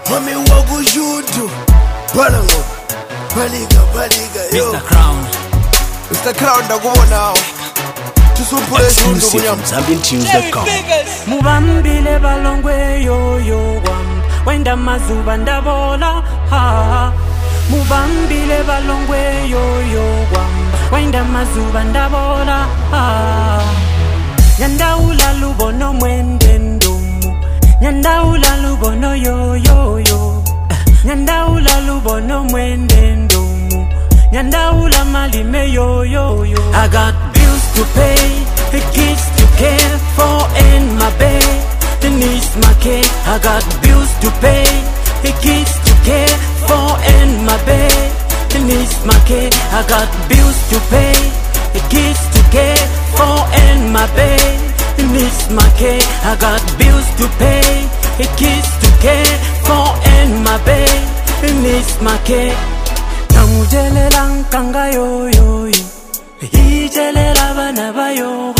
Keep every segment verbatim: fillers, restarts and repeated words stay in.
Mami wakushutu Balango Baliga baliga yo Mister Crown Mister Crown ndakubona Tusumpule shundu kunyama Zambian Tunes dot com Mubambile balongwe yo yo wam Wenda mazuba ndabola ha Mubambile balongwe yo yo wam Wenda mazuba ndabola ha Nyandaula lubono mwende ndomu Nyandaula lubono yo yo yo Nyandaula lubono mwende ndomu Nyandaula malime yo yo yo I got bills to pay, kids to care for and my bed needs my care. I got bills to pay, kids to care for and my bed needs my care. I got bills to pay, kids to care for and my bed needs my care. I got bills to pay, kids to care for and my bed needs my care. Namujelela nkanga yo yo yo Ijelela bana bayo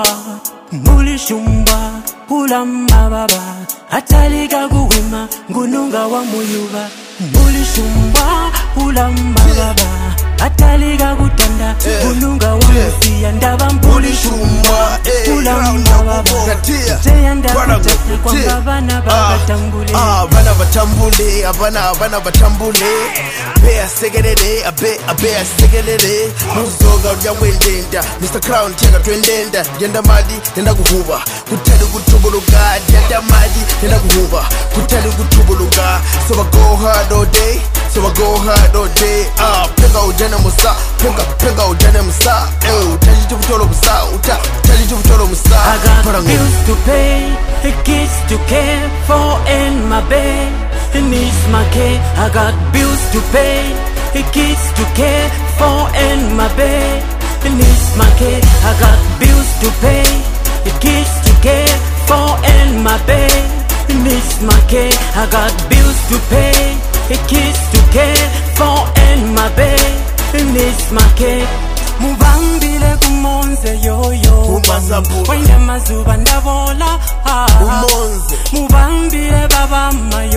Muli shumba Ulamba baba Ataliga guwima Ngununga wa muyuba Muli shumba Ulamba baba Ataliga gutanda Ngununga wa musiya Ndaba mbuli shumba Ulamba baba Jayanda kutata Kwamba bana baba tambule Bana batambule Abana bana batambule Bea segelele Abe abe segelele Muzoga uja wendenda Mister Crown chega twendenda Yenda madi Yenda kuhuba Kutali kutubuluga Yenda madi Yenda kuhuba Kutali kutubuluga So I go hard all day So I go hard all day Ah, Penga ujana musa Penga, penga ujana musa Eh, utaji tufutolo musa Uta, utaji tufutolo musa I got bills to pay Kids to care for and my bed needs my care. I got bills to pay Kids to care for and my bed needs my care. I got bills to pay Kids to care for and my bed needs my care. I got bills to pay Kids to care for and my bed needs my care. Mubambile kumonze yo yo Wenda mazuba ndabola Umonze Mubambile baba mayo